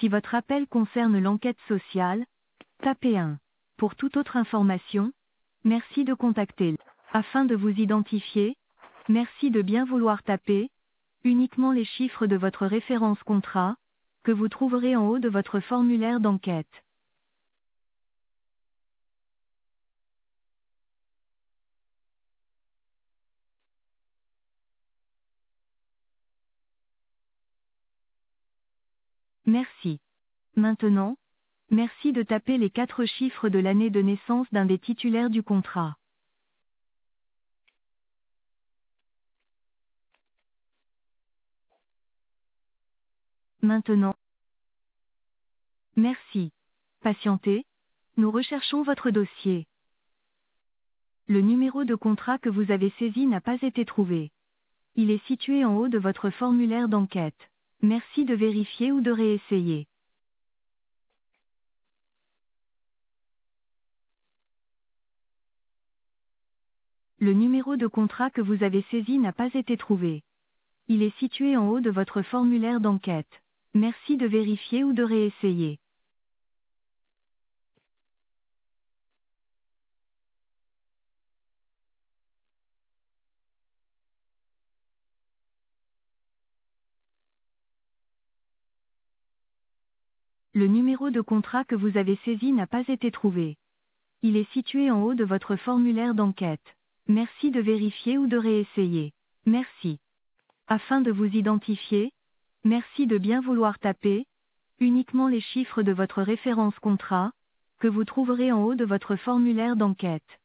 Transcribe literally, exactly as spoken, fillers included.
Si votre appel concerne l'enquête sociale, tapez un. Pour toute autre information, merci de contacter. Afin de vous identifier, merci de bien vouloir taper uniquement les chiffres de votre référence contrat, que vous trouverez en haut de votre formulaire d'enquête. Merci. Maintenant, merci de taper les quatre chiffres de l'année de naissance d'un des titulaires du contrat. Maintenant. Merci. Patientez. Nous recherchons votre dossier. Le numéro de contrat que vous avez saisi n'a pas été trouvé. Il est situé en haut de votre formulaire d'enquête. Merci de vérifier ou de réessayer. Le numéro de contrat que vous avez saisi n'a pas été trouvé. Il est situé en haut de votre formulaire d'enquête. Merci de vérifier ou de réessayer. Le numéro de contrat que vous avez saisi n'a pas été trouvé. Il est situé en haut de votre formulaire d'enquête. Merci de vérifier ou de réessayer. Merci. Afin de vous identifier, merci de bien vouloir taper uniquement les chiffres de votre référence contrat, que vous trouverez en haut de votre formulaire d'enquête.